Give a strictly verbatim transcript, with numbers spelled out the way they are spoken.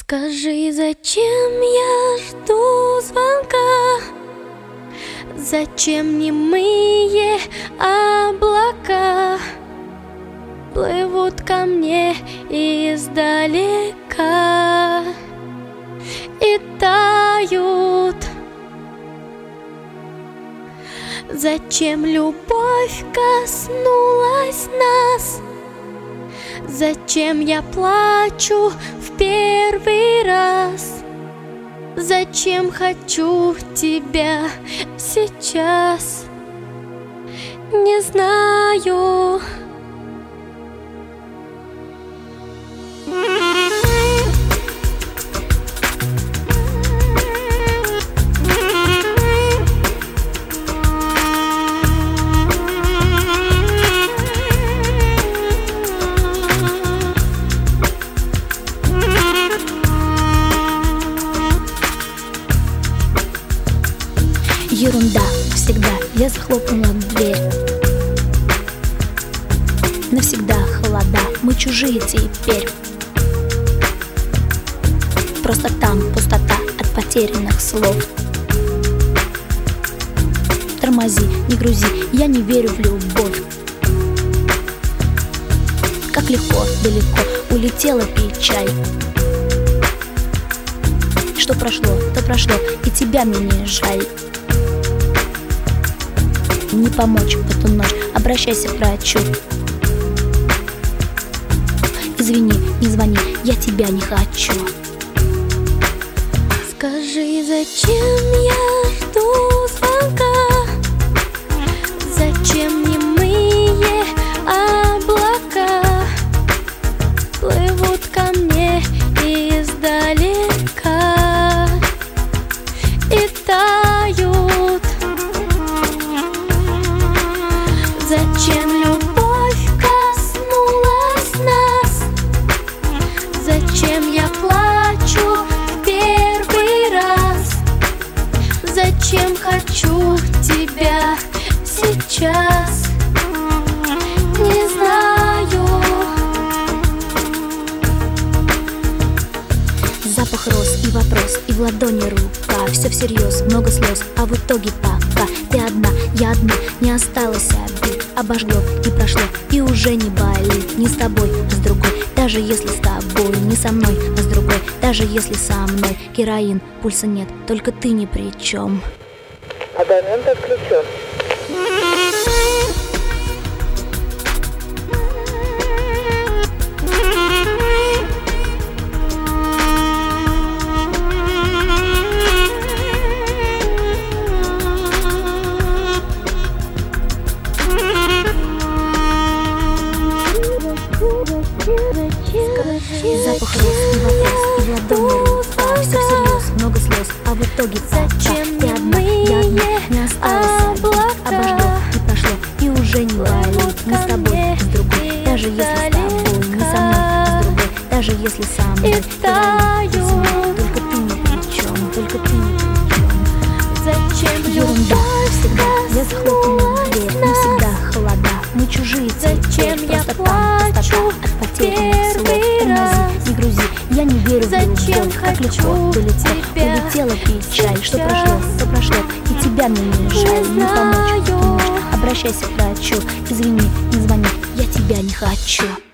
Скажи, зачем я жду звонка? Зачем немые облака плывут ко мне издалека и тают? Зачем любовь коснулась нас? Зачем я плачу в первый раз? Зачем хочу тебя сейчас? Не знаю. Ерунда, всегда я захлопнула дверь. Навсегда холода, мы чужие теперь. Просто там пустота от потерянных слов. Тормози, не грузи, я не верю в любовь. Как легко, далеко улетела печаль. Что прошло, то прошло, и тебя мне не жаль. Не помочь в эту ночь, обращайся к врачу. Извини, не звони, я тебя не хочу. Скажи, зачем я жду звонка? Зачем немые облака плывут ко мне издалека и тают? Зачем любовь коснулась нас? Зачем я плачу в первый раз? Зачем хочу тебя сейчас? Не знаю. Запах роз и вопрос, и в ладони рука. Все всерьез, много слез, а в итоге пока ты одна, я одна, не осталось обид. Обожгло и прошло, и уже не болит. Не с тобой, а с другой. Даже если с тобой, не со мной, а с другой. Даже если со мной героин, пульса нет, только ты ни при чем. Абонент отключен. Запах роз и вопрос, и в ладони рука. Все всерьез, много слез, а в итоге пока ты одна, я одна, не осталось обид. Обожгло и прошло, и уже не болит. Не с тобой, а с другой. Даже если с тобой, не со мной, а с другой. Даже если со мной, только ты ни при чем, только ты ни при чем. Зачем Ерунда, всегда я захлопнула дверь. Навсегда холода, мы чужие Зачем теперь. я Просто там пустота от потерянных слов. Тормози, не грузи, я не верю в любовь. Как легко, далеко улетела печаль. Что прошло, то прошло, и тебя мне не жаль. Не помочь в эту ночь, обращайся к врачу. Извини, не звони, я тебя не хочу.